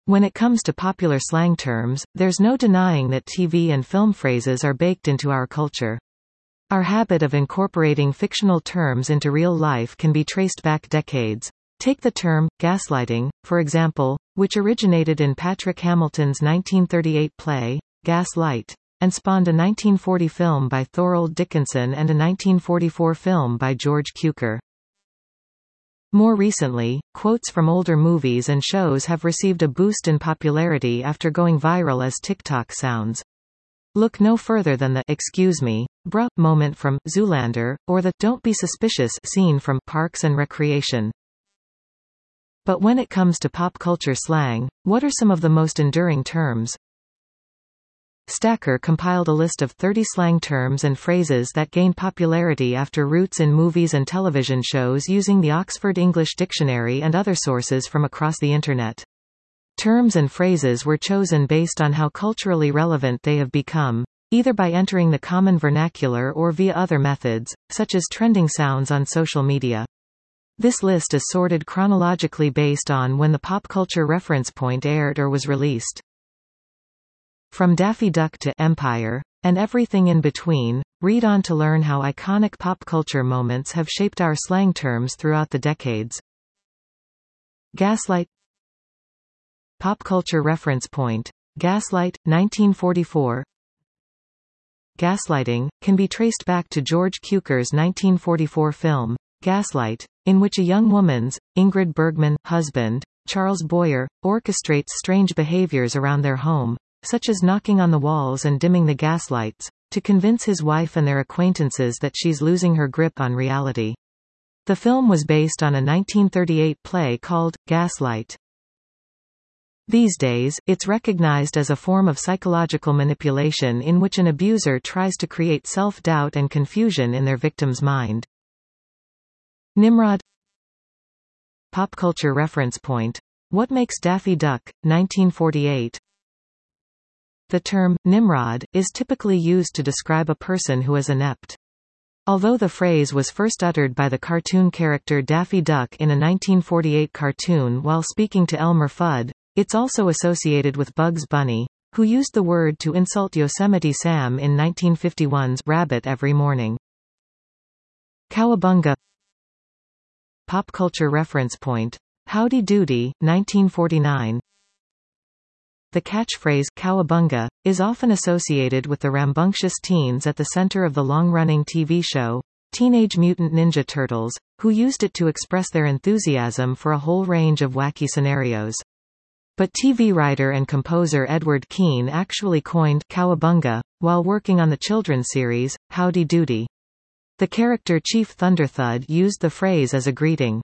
When it comes to popular slang terms, there's no denying that TV and film phrases are baked into our culture. Our habit of incorporating fictional terms into real life can be traced back decades. Take the term, gaslighting, for example, which originated in Patrick Hamilton's 1938 play, Gaslight, and spawned a 1940 film by Thorold Dickinson and a 1944 film by George Cukor. More recently, quotes from older movies and shows have received a boost in popularity after going viral as TikTok sounds. Look no further than the "excuse me, bruh" moment from Zoolander, or the "don't be suspicious" scene from Parks and Recreation. But when it comes to pop culture slang, what are some of the most enduring terms? Stacker compiled a list of 30 slang terms and phrases that gained popularity after roots in movies and television shows using the Oxford English Dictionary and other sources from across the Internet. Terms and phrases were chosen based on how culturally relevant they have become, either by entering the common vernacular or via other methods, such as trending sounds on social media. This list is sorted chronologically based on when the pop culture reference point aired or was released. From Daffy Duck to Empire, and everything in between, read on to learn how iconic pop culture moments have shaped our slang terms throughout the decades. Gaslight. Pop culture reference point. Gaslight, 1944. Gaslighting can be traced back to George Cukor's 1944 film, Gaslight, in which a young woman's, Ingrid Bergman, husband, Charles Boyer, orchestrates strange behaviors around their home, such as knocking on the walls and dimming the gas lights, to convince his wife and their acquaintances that she's losing her grip on reality. The film was based on a 1938 play called Gaslight. These days, it's recognized as a form of psychological manipulation in which an abuser tries to create self-doubt and confusion in their victim's mind. Nimrod. Pop culture reference point. What makes Daffy Duck, 1948? The term, Nimrod, is typically used to describe a person who is inept. Although the phrase was first uttered by the cartoon character Daffy Duck in a 1948 cartoon while speaking to Elmer Fudd, it's also associated with Bugs Bunny, who used the word to insult Yosemite Sam in 1951's Rabbit Every Morning. Cowabunga. Pop culture reference point. Howdy Doody, 1949. The catchphrase, cowabunga, is often associated with the rambunctious teens at the center of the long-running TV show, Teenage Mutant Ninja Turtles, who used it to express their enthusiasm for a whole range of wacky scenarios. But TV writer and composer Edward Keane actually coined cowabunga while working on the children's series, Howdy Doody. The character Chief Thunderthud used the phrase as a greeting.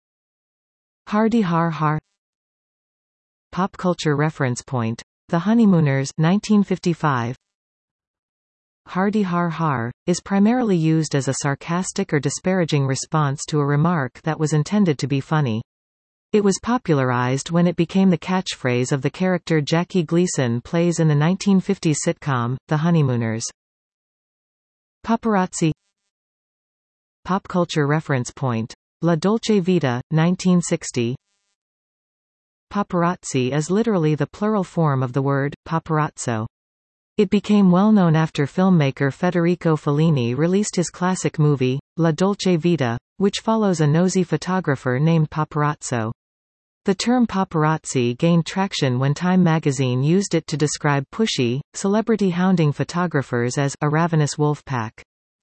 Hardy har har. Pop culture reference point. The Honeymooners, 1955. Hardy har har is primarily used as a sarcastic or disparaging response to a remark that was intended to be funny. It was popularized when it became the catchphrase of the character Jackie Gleason plays in the 1950s sitcom, The Honeymooners. Paparazzi. Pop culture reference point. La Dolce Vita, 1960. Paparazzi is literally the plural form of the word paparazzo. It became well known after filmmaker Federico Fellini released his classic movie, La Dolce Vita, which follows a nosy photographer named Paparazzo. The term paparazzi gained traction when Time magazine used it to describe pushy, celebrity-hounding photographers as a ravenous wolf pack.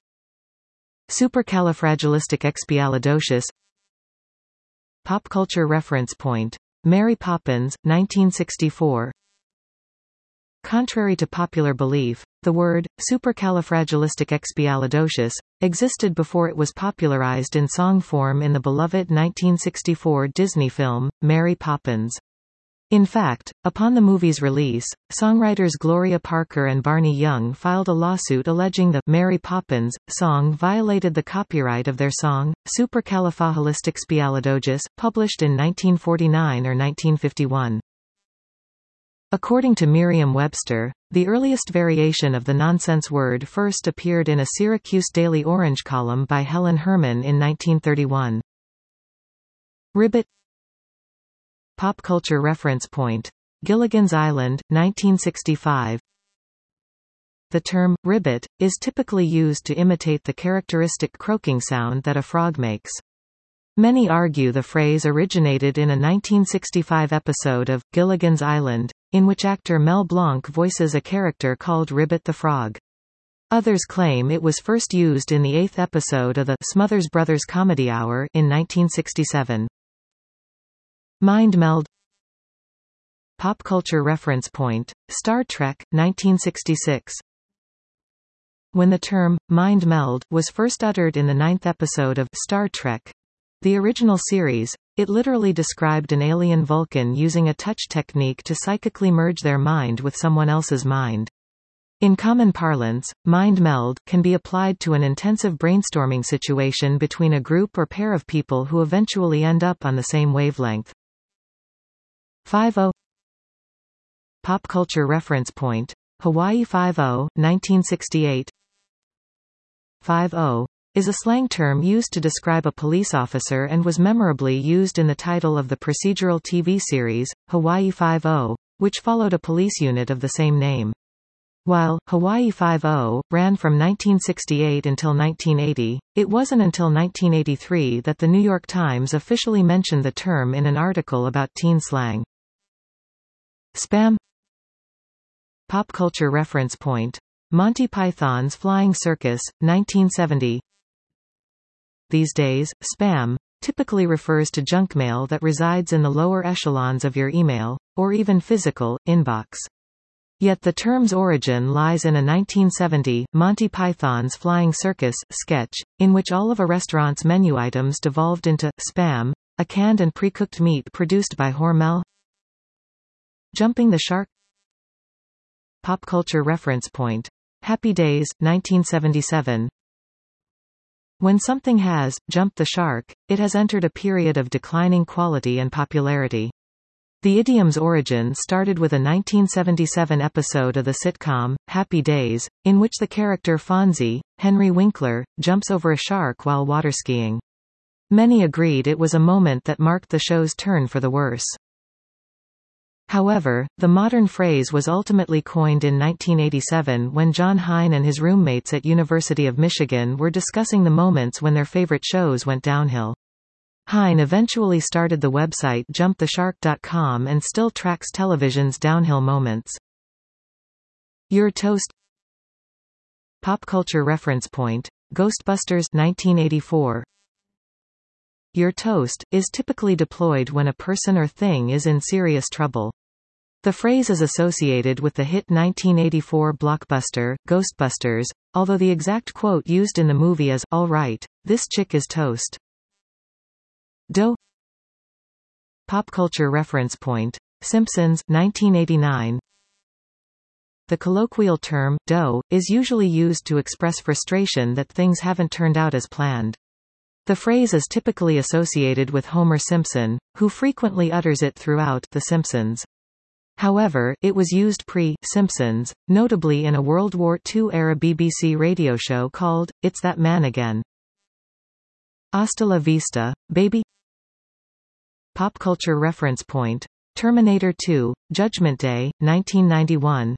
Supercalifragilisticexpialidocious. Pop culture reference point. Mary Poppins, 1964. Contrary to popular belief, the word, supercalifragilisticexpialidocious, existed before it was popularized in song form in the beloved 1964 Disney film, Mary Poppins. In fact, upon the movie's release, songwriters Gloria Parker and Barney Young filed a lawsuit alleging the Mary Poppins song violated the copyright of their song, Supercalifragilisticexpialidocious, published in 1949 or 1951. According to Merriam-Webster, the earliest variation of the nonsense word first appeared in a Syracuse Daily Orange column by Helen Herman in 1931. Ribbit. Pop culture reference point. Gilligan's Island, 1965. The term, ribbit, is typically used to imitate the characteristic croaking sound that a frog makes. Many argue the phrase originated in a 1965 episode of Gilligan's Island, in which actor Mel Blanc voices a character called Ribbit the Frog. Others claim it was first used in the 8th episode of the Smothers Brothers Comedy Hour in 1967. Mind meld. Pop culture reference point, Star Trek, 1966. When the term, mind meld, was first uttered in the 9th episode of Star Trek, the original series, it literally described an alien Vulcan using a touch technique to psychically merge their mind with someone else's mind. In common parlance, mind meld can be applied to an intensive brainstorming situation between a group or pair of people who eventually end up on the same wavelength. 5-0. Pop culture reference point, Hawaii 5-0, 1968. 5-0 is a slang term used to describe a police officer and was memorably used in the title of the procedural TV series, Hawaii 5-0, which followed a police unit of the same name. While Hawaii 5-0 ran from 1968 until 1980, it wasn't until 1983 that the New York Times officially mentioned the term in an article about teen slang. Spam. Pop culture reference point, Monty Python's Flying Circus, 1970. These days, spam typically refers to junk mail that resides in the lower echelons of your email, or even physical, inbox. Yet the term's origin lies in a 1970 Monty Python's Flying Circus sketch, in which all of a restaurant's menu items devolved into spam, a canned and pre-cooked meat produced by Hormel. Jumping the shark. Pop culture reference point, Happy Days, 1977. When something has jumped the shark, it has entered a period of declining quality and popularity. The idiom's origin started with a 1977 episode of the sitcom, Happy Days, in which the character Fonzie, Henry Winkler, jumps over a shark while waterskiing. Many agreed it was a moment that marked the show's turn for the worse. However, the modern phrase was ultimately coined in 1987 when John Hein and his roommates at University of Michigan were discussing the moments when their favorite shows went downhill. Hein eventually started the website jumptheshark.com and still tracks television's downhill moments. You're toast. Pop culture reference point, Ghostbusters, 1984. You're toast is typically deployed when a person or thing is in serious trouble. The phrase is associated with the hit 1984 blockbuster, Ghostbusters, although the exact quote used in the movie is, "All right, this chick is toast." Dough. Pop culture reference point, Simpsons, 1989. The colloquial term, dough, is usually used to express frustration that things haven't turned out as planned. The phrase is typically associated with Homer Simpson, who frequently utters it throughout The Simpsons. However, it was used pre-Simpsons, notably in a World War II-era BBC radio show called, It's That Man Again. Hasta la vista, baby. Pop culture reference point, Terminator 2, Judgment Day, 1991.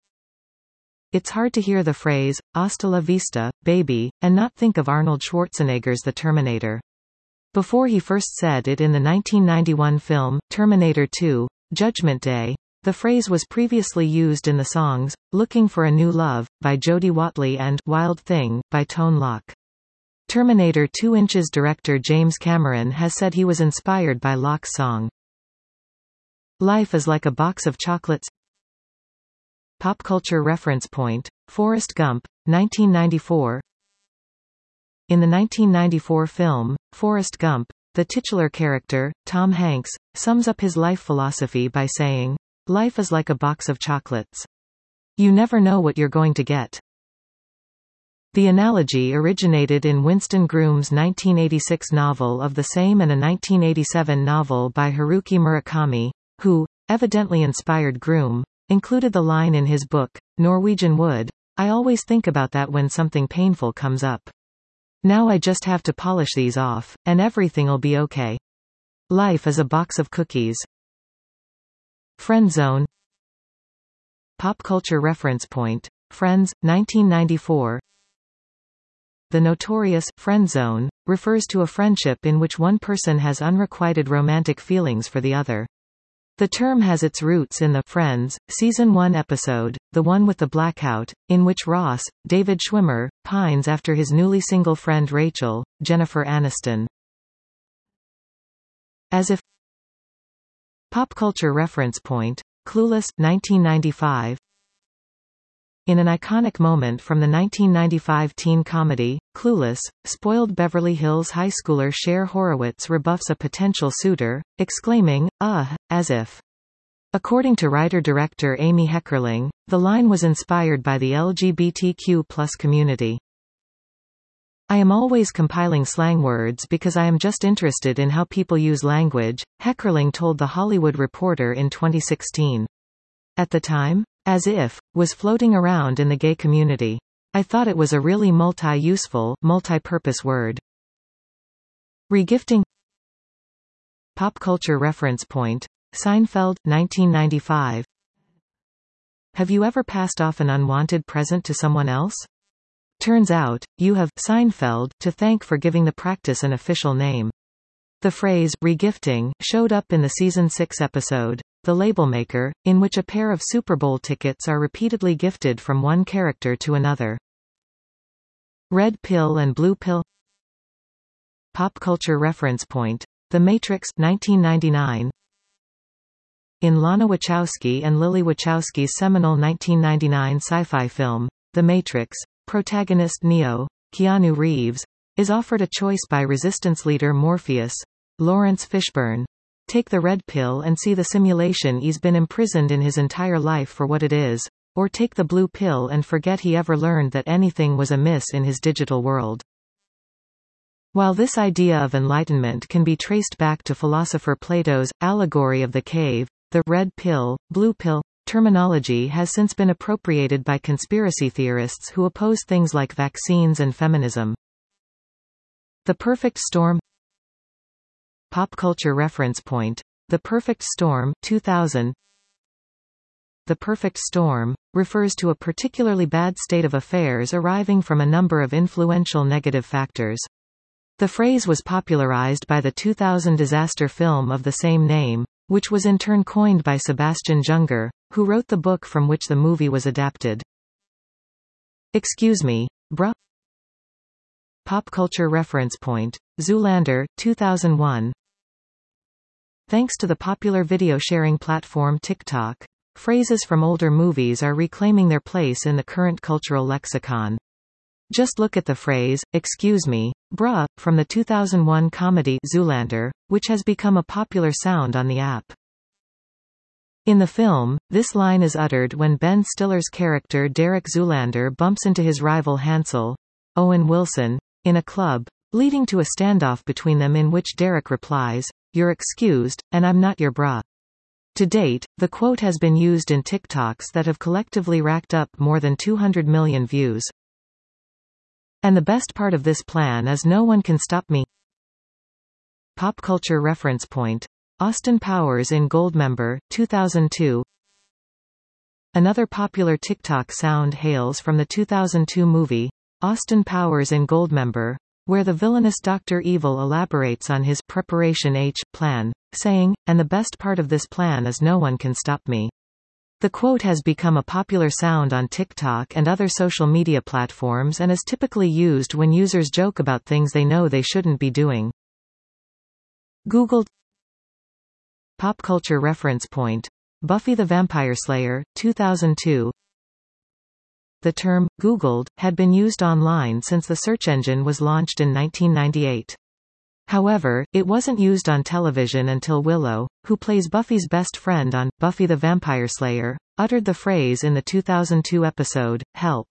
It's hard to hear the phrase, hasta la vista, baby, and not think of Arnold Schwarzenegger's The Terminator. Before he first said it in the 1991 film, Terminator 2, Judgment Day, the phrase was previously used in the songs, Looking for a New Love, by Jody Watley and Wild Thing, by Tone Loc. Terminator 2 Inch's director James Cameron has said he was inspired by Locke's song. Life is like a box of chocolates. Pop culture reference point, Forrest Gump, 1994. In the 1994 film, Forrest Gump, the titular character, Tom Hanks, sums up his life philosophy by saying, "Life is like a box of chocolates. You never know what you're going to get." The analogy originated in Winston Groom's 1986 novel of the same and a 1987 novel by Haruki Murakami, who, evidently inspired Groom, included the line in his book, Norwegian Wood, "I always think about that when something painful comes up. Now I just have to polish these off, and everything'll be okay. Life is a box of cookies." Friend zone. Pop culture reference point. Friends, 1994. The notorious friend zone refers to a friendship in which one person has unrequited romantic feelings for the other. The term has its roots in the Friends Season 1 episode, the one with the blackout, in which Ross, David Schwimmer, pines after his newly single friend Rachel, Jennifer Aniston. As if. Pop culture reference point. Clueless, 1995. In an iconic moment from the 1995 teen comedy, Clueless, spoiled Beverly Hills high schooler Cher Horowitz rebuffs a potential suitor, exclaiming, as if. According to writer-director Amy Heckerling, the line was inspired by the LGBTQ+ community. I am always compiling slang words because I am just interested in how people use language, Heckerling told The Hollywood Reporter in 2016. At the time, as if was floating around in the gay community. I thought it was a really multi-useful, multi-purpose word. Regifting. Pop culture reference point. Seinfeld, 1995. Have you ever passed off an unwanted present to someone else? Turns out, you have Seinfeld to thank for giving the practice an official name. The phrase regifting showed up in the season 6 episode, The Label Maker, in which a pair of Super Bowl tickets are repeatedly gifted from one character to another. Red pill and blue pill. Pop culture reference point. The Matrix, 1999. In Lana Wachowski and Lily Wachowski's seminal 1999 sci-fi film, The Matrix, protagonist Neo, Keanu Reeves, is offered a choice by Resistance leader Morpheus, Lawrence Fishburne. Take the red pill and see the simulation he's been imprisoned in his entire life for what it is, or take the blue pill and forget he ever learned that anything was amiss in his digital world. While this idea of enlightenment can be traced back to philosopher Plato's allegory of the cave, the red pill, blue pill terminology has since been appropriated by conspiracy theorists who oppose things like vaccines and feminism. The Perfect Storm. Pop culture reference point. The Perfect Storm, 2000. The perfect storm refers to a particularly bad state of affairs arriving from a number of influential negative factors. The phrase was popularized by the 2000 disaster film of the same name, which was in turn coined by Sebastian Junger, who wrote the book from which the movie was adapted. Excuse me, bruh? Pop culture reference point. Zoolander, 2001. Thanks to the popular video sharing platform TikTok, phrases from older movies are reclaiming their place in the current cultural lexicon. Just look at the phrase, excuse me, bruh, from the 2001 comedy Zoolander, which has become a popular sound on the app. In the film, this line is uttered when Ben Stiller's character Derek Zoolander bumps into his rival Hansel, Owen Wilson, in a club, leading to a standoff between them in which Derek replies, "You're excused, and I'm not your bruh." To date, the quote has been used in TikToks that have collectively racked up more than 200 million views. And the best part of this plan is no one can stop me. Pop culture reference point. Austin Powers in Goldmember, 2002. Another popular TikTok sound hails from the 2002 movie, Austin Powers in Goldmember, where the villainous Dr. Evil elaborates on his Preparation H plan, saying, "And the best part of this plan is no one can stop me." The quote has become a popular sound on TikTok and other social media platforms and is typically used when users joke about things they know they shouldn't be doing. Googled. Pop culture reference point. Buffy the Vampire Slayer, 2002. The term, Googled, had been used online since the search engine was launched in 1998. However, it wasn't used on television until Willow, who plays Buffy's best friend on Buffy the Vampire Slayer, uttered the phrase in the 2002 episode, Help!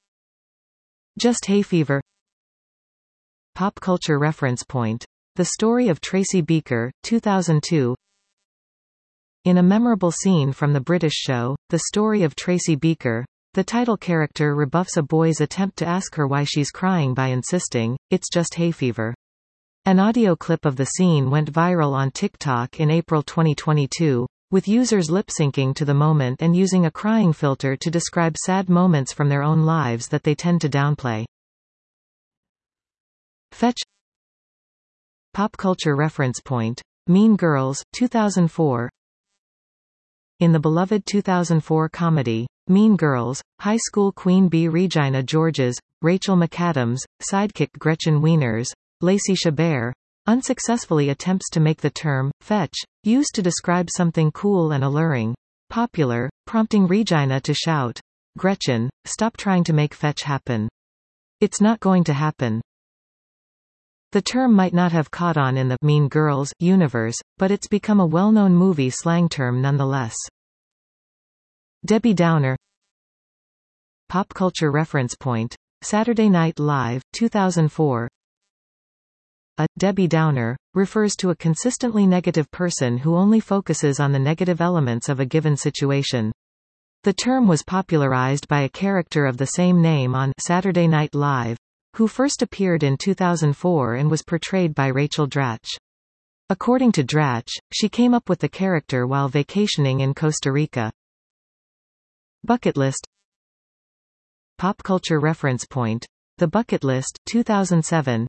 Just hay fever. Pop culture reference point. The Story of Tracy Beaker, 2002. In a memorable scene from the British show, The Story of Tracy Beaker, the title character rebuffs a boy's attempt to ask her why she's crying by insisting, "It's just hay fever." An audio clip of the scene went viral on TikTok in April 2022, with users lip-syncing to the moment and using a crying filter to describe sad moments from their own lives that they tend to downplay. Fetch. Pop culture reference point. Mean Girls, 2004. In the beloved 2004 comedy, Mean Girls, high school queen Bea Regina Georges, Rachel McAdams, sidekick Gretchen Wieners, Lacey Chabert, unsuccessfully attempts to make the term fetch used to describe something cool and alluring popular, prompting Regina to shout, "Gretchen, stop trying to make fetch happen. It's not going to happen." The term might not have caught on in the Mean Girls universe, but it's become a well-known movie slang term nonetheless. Debbie Downer. Pop culture reference point. Saturday Night Live, 2004. A Debbie Downer refers to a consistently negative person who only focuses on the negative elements of a given situation. The term was popularized by a character of the same name on Saturday Night Live, who first appeared in 2004 and was portrayed by Rachel Dratch. According to Dratch, she came up with the character while vacationing in Costa Rica. Bucket List. Pop culture reference point. The Bucket List, 2007.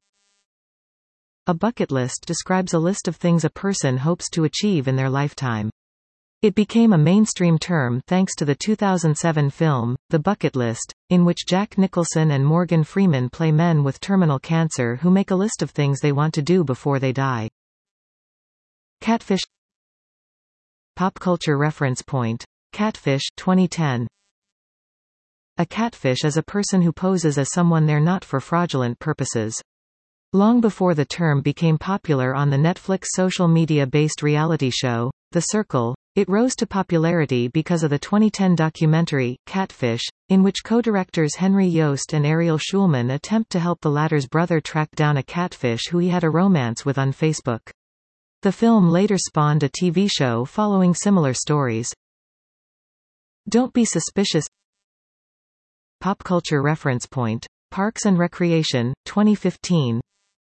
A bucket list describes a list of things a person hopes to achieve in their lifetime. It became a mainstream term thanks to the 2007 film, The Bucket List, in which Jack Nicholson and Morgan Freeman play men with terminal cancer who make a list of things they want to do before they die. Catfish. Pop culture reference point. Catfish, 2010. A catfish is a person who poses as someone they're not for fraudulent purposes. Long before the term became popular on the Netflix social media-based reality show, The Circle, it rose to popularity because of the 2010 documentary, Catfish, in which co-directors Henry Yost and Ariel Schulman attempt to help the latter's brother track down a catfish who he had a romance with on Facebook. The film later spawned a TV show following similar stories. Don't be suspicious. Pop culture reference point. Parks and Recreation, 2015.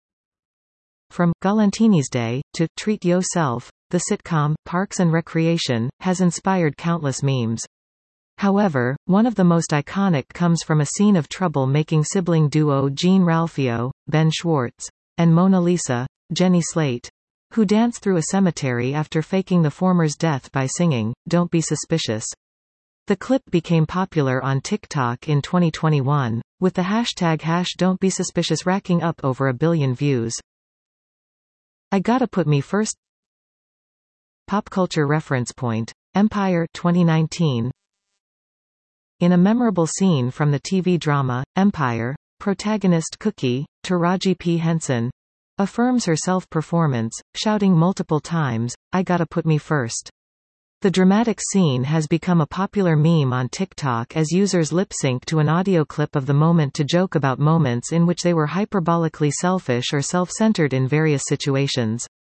From Galantini's Day to Treat Yourself, the sitcom, Parks and Recreation, has inspired countless memes. However, one of the most iconic comes from a scene of trouble-making sibling duo Jean Ralphio, Ben Schwartz, and Mona Lisa, Jenny Slate, who dance through a cemetery after faking the former's death by singing, "Don't Be Suspicious." The clip became popular on TikTok in 2021, with the hashtag #Don'tBeSuspicious racking up over 1 billion views. I Gotta Put Me First. Pop culture reference point. Empire, 2019. In a memorable scene from the TV drama, Empire, protagonist Cookie, Taraji P. Henson, affirms her self-performance, shouting multiple times, "I gotta put me first." The dramatic scene has become a popular meme on TikTok as users lip-sync to an audio clip of the moment to joke about moments in which they were hyperbolically selfish or self-centered in various situations.